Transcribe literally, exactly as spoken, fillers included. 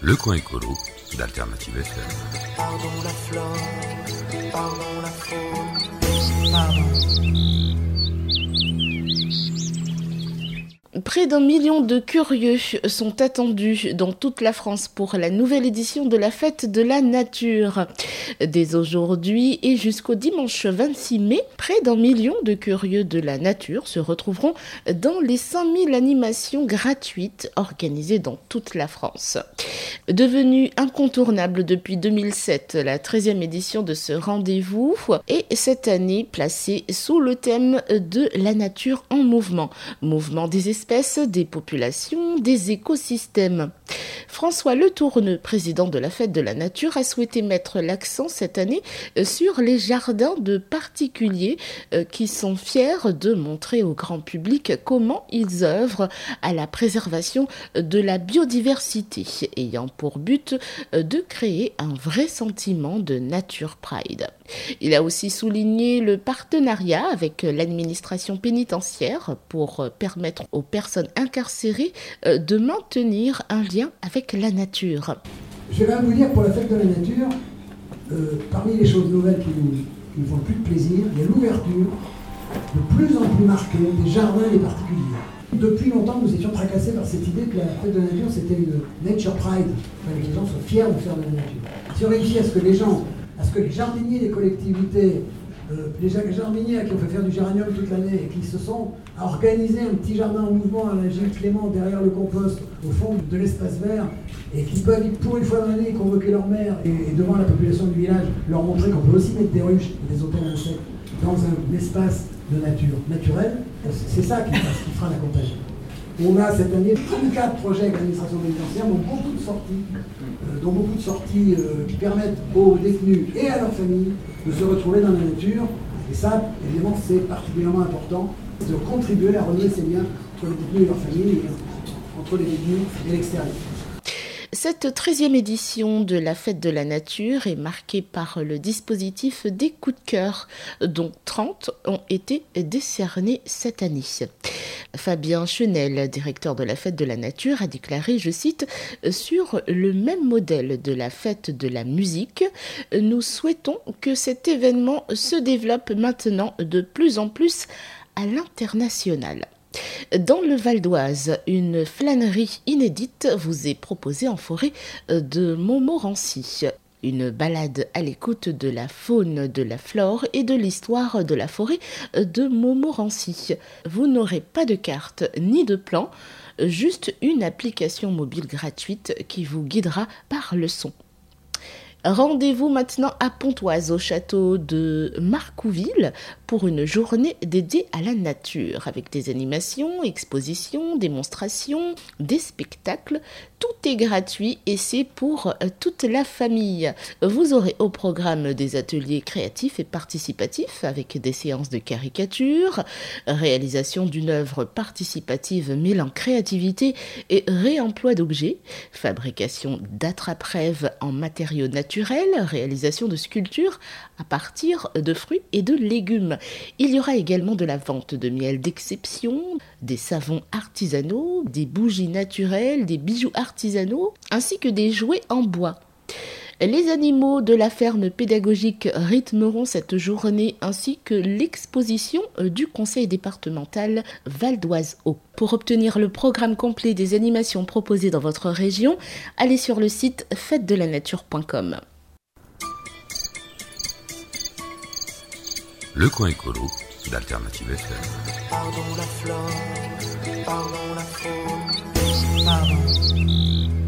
Le coin écolo d'Alternative F M. Pardon la flore, pardon la faune, pardon. Près d'un million de curieux sont attendus dans toute la France pour la nouvelle édition de la Fête de la Nature. Dès aujourd'hui et jusqu'au dimanche vingt-six mai, près d'un million de curieux de la nature se retrouveront dans les cinq mille animations gratuites organisées dans toute la France. Devenue incontournable depuis deux mille sept, la treizième édition de ce rendez-vous est cette année placée sous le thème de la nature en mouvement. Mouvement des espèces, des populations, des écosystèmes. François Letourneux, président de la Fête de la Nature, a souhaité mettre l'accent cette année sur les jardins de particuliers qui sont fiers de montrer au grand public comment ils œuvrent à la préservation de la biodiversité, ayant pour but de créer un vrai sentiment de Nature Pride. Il a aussi souligné le partenariat avec l'administration pénitentiaire pour permettre aux personnes incarcérées de maintenir un lien avec la nature. Je vais vous dire, pour la Fête de la Nature, euh, parmi les choses nouvelles qui nous, qui nous font le plus de plaisir, il y a l'ouverture de plus en plus marquée des jardins et des particuliers. Depuis longtemps, nous étions tracassés par cette idée que la Fête de la Nature, c'était une Nature Pride, enfin, que les gens soient fiers de faire de la nature. Si on réussit à ce que les gens, à ce que les jardiniers des collectivités, euh, les jardiniers qui ont fait faire du géranium toute l'année et qui se sont organisés un petit jardin en mouvement à la Gilles Clément derrière le compost, au fond de l'espace vert, et qui peuvent, pour une fois dans l'année, convoquer leur maire et, et devant la population du village, leur montrer qu'on peut aussi mettre des ruches et des hôtels insectes dans un espace de nature naturelle. C'est ça qui, qui fera la contagion. On a cette année trente-quatre projets avec l'administration pénitentiaire, dont beaucoup de sorties, euh, dont beaucoup de sorties euh, qui permettent aux détenus et à leurs familles de se retrouver dans la nature. Et ça, évidemment, c'est particulièrement important de contribuer à renouer ces liens entre les détenus et leurs familles, et entre les détenus et l'extérieur. Cette treizième édition de la Fête de la Nature est marquée par le dispositif des coups de cœur, dont trente ont été décernés cette année. Fabien Chenel, directeur de la Fête de la Nature, a déclaré, je cite, « Sur le même modèle de la Fête de la musique, nous souhaitons que cet événement se développe maintenant de plus en plus à l'international. » Dans le Val d'Oise, une flânerie inédite vous est proposée en forêt de Montmorency. Une balade à l'écoute de la faune, de la flore et de l'histoire de la forêt de Montmorency. Vous n'aurez pas de carte ni de plan, juste une application mobile gratuite qui vous guidera par le son. Rendez-vous maintenant à Pontoise, au château de Marcouville, pour une journée dédiée à la nature, avec des animations, expositions, démonstrations, des spectacles. Tout est gratuit et c'est pour toute la famille. Vous aurez au programme des ateliers créatifs et participatifs, avec des séances de caricature, réalisation d'une œuvre participative mêlant créativité et réemploi d'objets, fabrication d'attrape-rêves en matériaux naturels, réalisation de sculptures à partir de fruits et de légumes. Il y aura également de la vente de miel d'exception, des savons artisanaux, des bougies naturelles, des bijoux artisanaux, ainsi que des jouets en bois. Les animaux de la ferme pédagogique rythmeront cette journée ainsi que l'exposition du conseil départemental Val d'Oise Haut. Pour obtenir le programme complet des animations proposées dans votre région, allez sur le site fête de la nature point com. Le coin écolo d'Alternative F M. Pardon la flore, pardon la faune, pardon.